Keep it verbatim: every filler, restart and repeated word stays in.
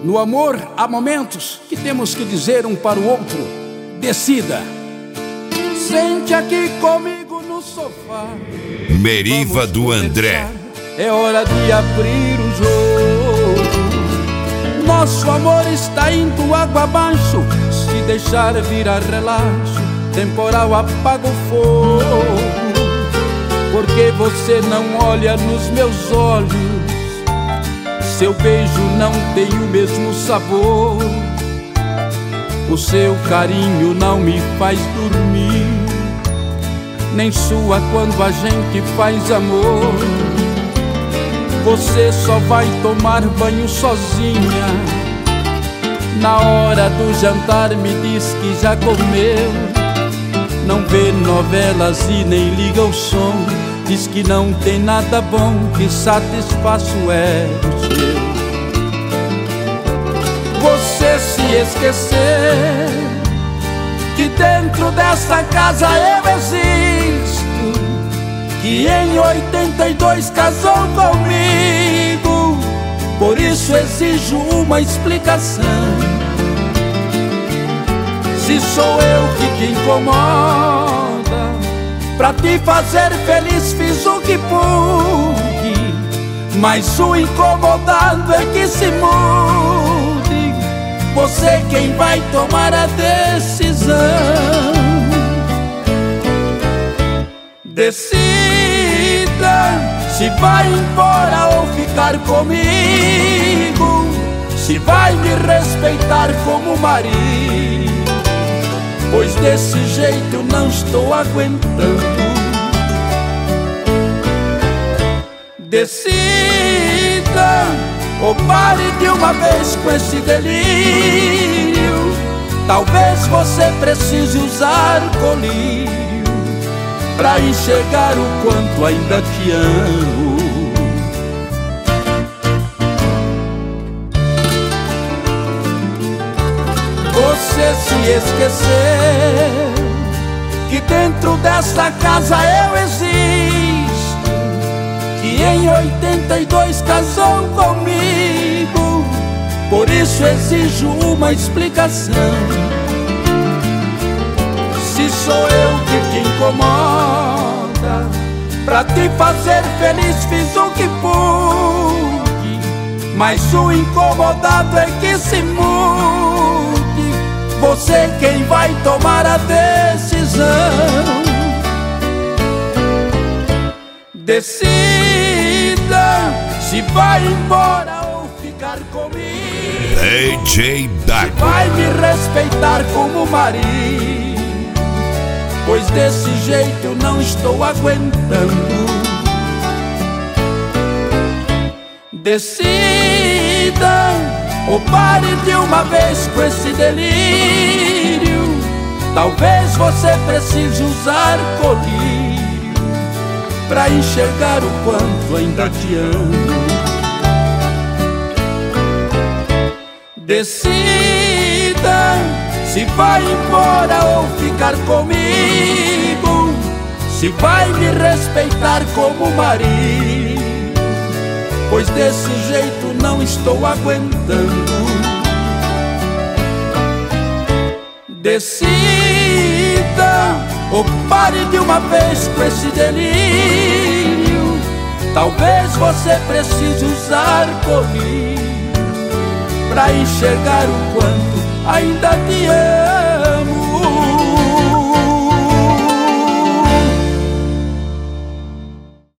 No amor há momentos que temos que dizer um para o outro: decida. Sente aqui comigo no sofá. Meriva do André. É hora de abrir o jogo. Nosso amor está indo água abaixo. Se deixar virar relaxo, temporal apaga o fogo. Porque você não olha nos meus olhos, seu beijo não tem o mesmo sabor. O seu carinho não me faz dormir, nem sua quando a gente faz amor. Você só vai tomar banho sozinha. Na hora do jantar me diz que já comeu. Não vê novelas e nem liga o som. Diz que não tem nada bom que satisfaça o ego seu. Você se esquecer que dentro dessa casa eu existo, que em oitenta e dois casou comigo. Por isso exijo uma explicação. Se sou eu que te incomoda, pra te fazer feliz fiz o que pude, mas o incomodado é que se mude. Você quem vai tomar a decisão. Decida se vai embora ou ficar comigo, se vai me respeitar como marido, pois desse jeito não estou aguentando. Decida ou pare de uma vez com esse delírio. Talvez você precise usar colírio pra enxergar o quanto ainda te amo. Você se esqueceu que dentro dessa casa eu existo, que em oitenta e dois casou comigo. Por isso exijo uma explicação. Se sou eu que te incomoda, pra te fazer feliz fiz o que pude, mas o incomodado é que se mude. Você quem vai tomar a decisão. Decida se vai embora ou ficar comigo. D J Dago. Se vai me respeitar como marido, pois desse jeito eu não estou aguentando. Decida ou pare de uma vez com esse delírio. Talvez você precise usar colírio pra enxergar o quanto ainda te amo. Decida se vai embora ou ficar comigo, se vai me respeitar como marido, pois desse jeito não estou aguentando. Decida ou pare de uma vez com esse delírio. Talvez você precise usar colírio pra enxergar o quanto ainda te amo.